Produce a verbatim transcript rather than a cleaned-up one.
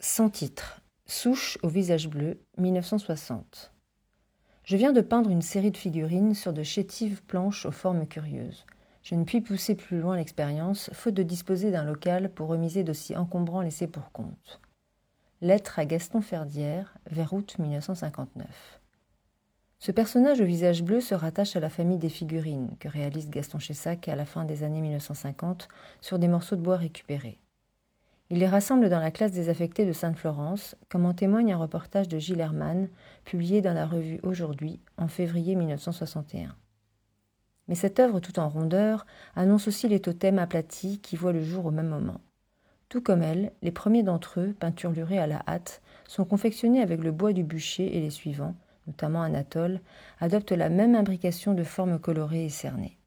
Sans titre. Souche au visage bleu, mille neuf cent soixante. Je viens de peindre une série de figurines sur de chétives planches aux formes curieuses. Je ne puis pousser plus loin l'expérience, faute de disposer d'un local pour remiser d'aussi encombrants laissés pour compte. Lettre à Gaston Ferdière, vers août mille neuf cent cinquante-neuf. Ce personnage au visage bleu se rattache à la famille des figurines que réalise Gaston Chessac à la fin des années mille neuf cent cinquante sur des morceaux de bois récupérés. Il les rassemble dans la classe désaffectée de Sainte-Florence, comme en témoigne un reportage de Gilles Herman, publié dans la revue Aujourd'hui, en février mille neuf cent soixante et un. Mais cette œuvre tout en rondeur annonce aussi les totems aplatis qui voient le jour au même moment. Tout comme elle, les premiers d'entre eux, peinturlurés à la hâte, sont confectionnés avec le bois du bûcher et les suivants, notamment Anatole, adoptent la même imbrication de formes colorées et cernées.